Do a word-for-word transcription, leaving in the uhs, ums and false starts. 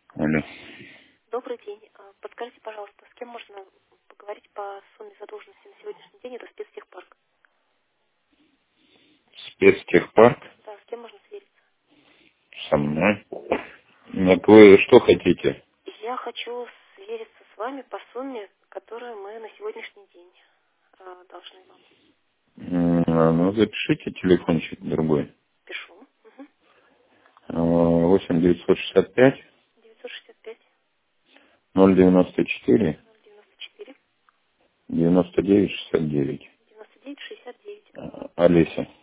Алло. Добрый день. А, Подскажите, пожалуйста, с кем можно поговорить по сумме задолженности на сегодняшний день? Это спецтехпарк. Спецтехпарк Да, с кем можно свериться? со мной. Так вы что хотите? Я хочу свериться с вами по сумме, которую мы на сегодняшний день а, должны вам. М, а, Ну, запишите телефончик другой. Пишу. Угу. А, восемь девятьсот шестьдесят пять девятьсот шестьдесят пять ноль девяносто четыре ноль девяносто четыре девяносто девять шестьдесят девять. девяносто девять шестьдесят девять. А, Олеся.